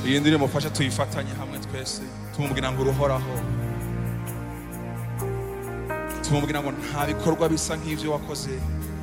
iyi ndirimbo mufasha tuyifatanye hamwe twese tumubwira ngo uruhoraho, tumubwira ngo nta bikorwa bisa nk'ivyo wakoze.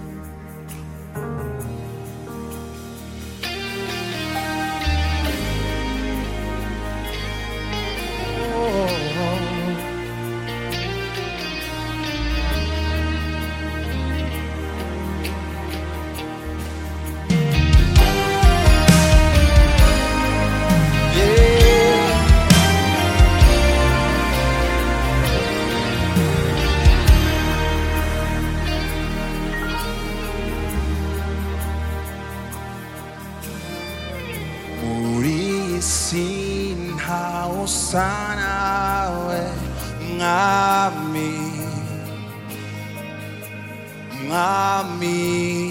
Sanawe mwami, mwami,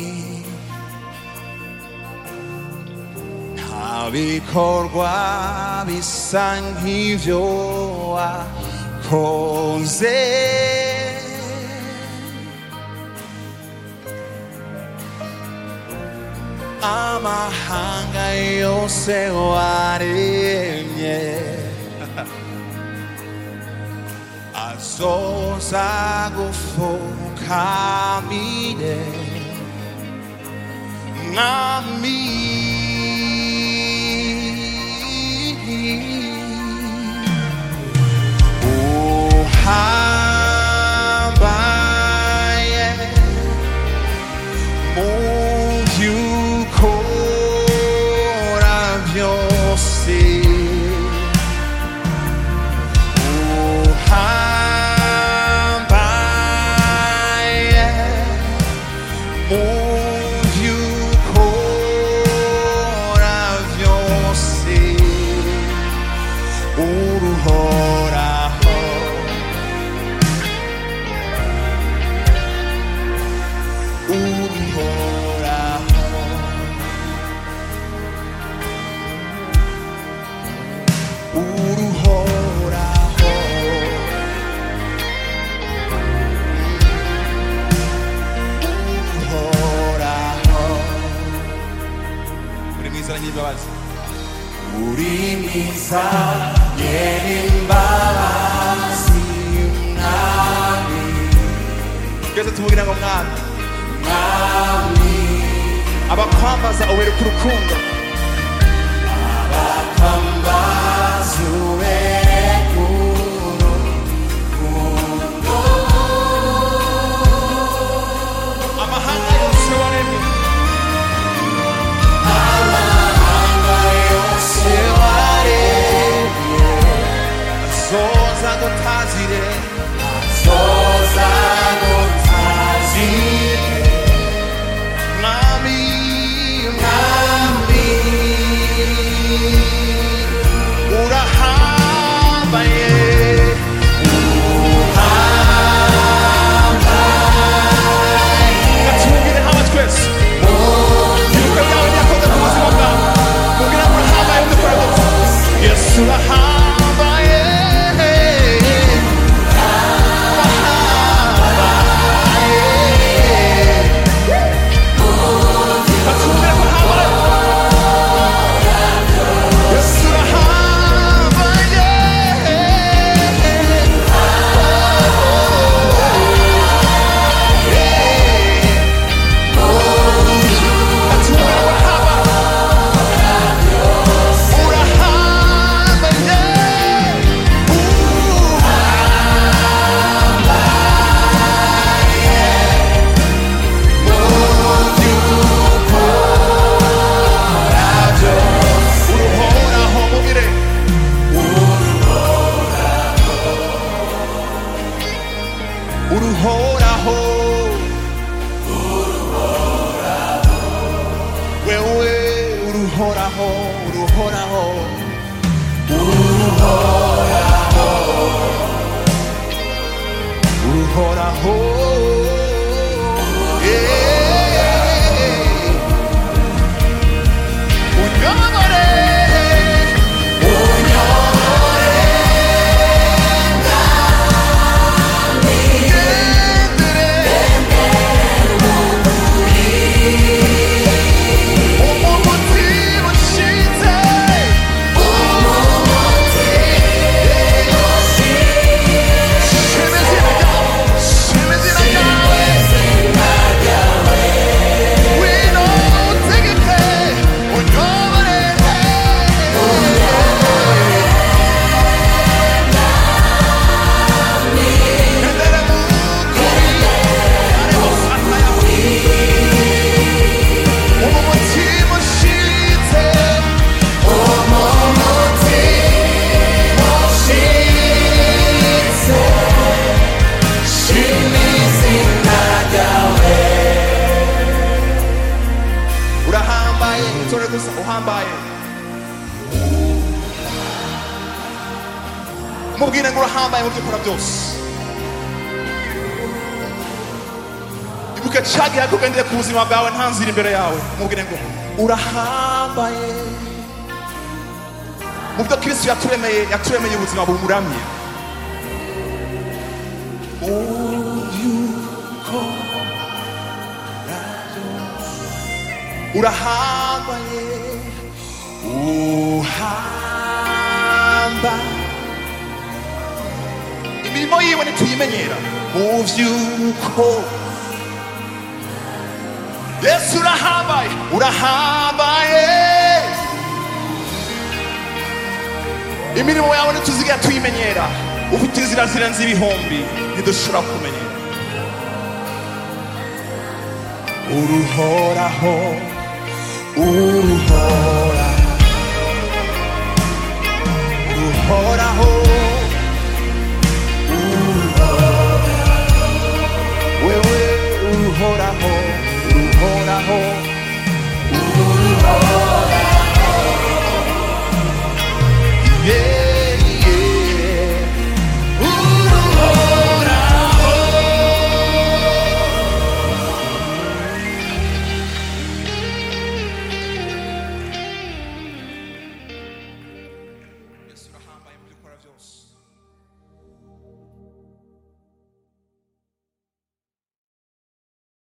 nta bikorwa bisa nk'ivyo wakoze. Amahanga yose waremye azoza gufukamire mwami, uhambaye mu vy'ukora vyose, Urimisa yerimbabazi mwami, twese tumubwira ngo mwami, mwami, abakwambaza ubereka urukundo, abakwambaza ubereka urukundo, amahanga yose waremye, azoza gutazire, azoza gutazire mwami, mwami, urahambaye, gatubwire hamwe twese ibikorwa byawe byakoze ku buzima bwawe, mubwira ngo urahambaye udukora gute. Yesu urahambaye, uruhoraho, wewe uruhoraho, uruhoraho, uruhoraho, unyobore, umutima ushitse uhambaye mubwire ngo urahambaye mu byo ukora byose ibuka cagiye kugendera ku buzima bwawe nta nzira imbere yawe mubwire ngo urahambaye mu byo Kristo yaturemeye ubuzima bumuramye urahambaye uhamba imirimo yiwe ntituyimenyera mu vy'uko Yesu urahambaye urahambaye imirimo yawe ntituzigira tuyimenyera ufite inzira zirenze ibihumbi ntidushobora kumenyera uruhoraho uruhoraho